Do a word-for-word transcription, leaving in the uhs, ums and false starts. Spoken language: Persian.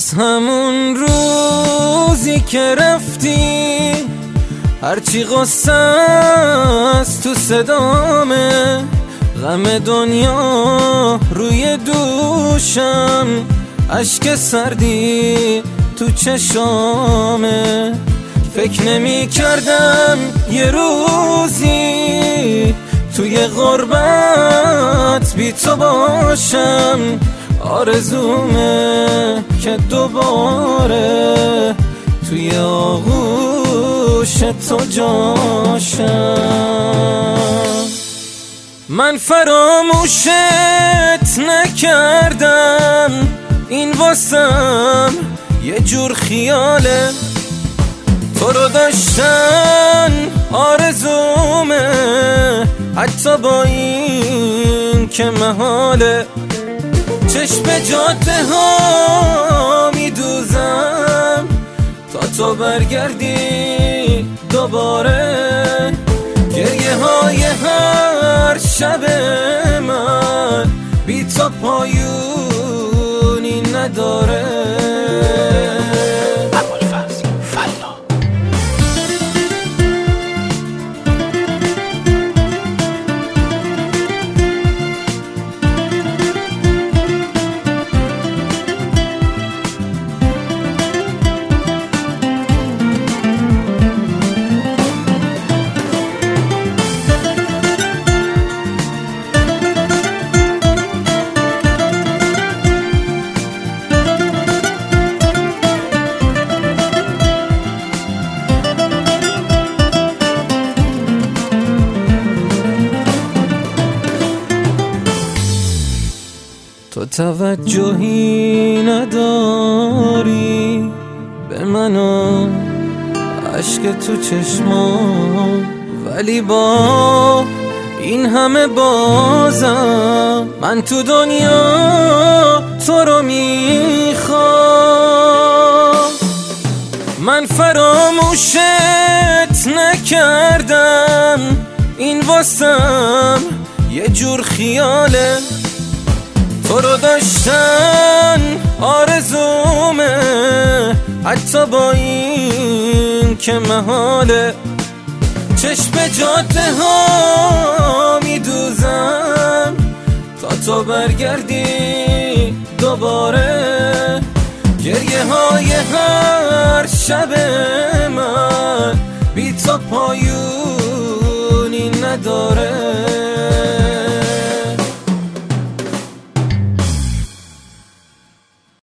از همون روزی که رفتی هرچی غصه است تو صدامه، غم دنیا روی دوشم، اشک سردی تو چشامه. فکر نمی کردم یه روزی توی غربت بی تو باشم، آرزومه که دوباره توی آغوش تو جاشم. من فراموشت نکردم، این واسم یه جور خیاله، تو رو داشتن آرزومه، حتی با این که محاله. چشم جاده ها میدوزم تا تو برگردی دوباره، گریه های هر شب من بی تو پایونی نداره. تو توجهی نداری به من و عشق تو چشمام، ولی با این همه بازم من تو دنیا تو رو میخوام. من فراموشت نکردم، این واسم یه جور خیاله، تو رو داشتن آرزومه، حتی با این که محاله. چشم جاده ها میدوزم تا تو برگردی دوباره، گریه های هر شب من بی تو پایونی نداره.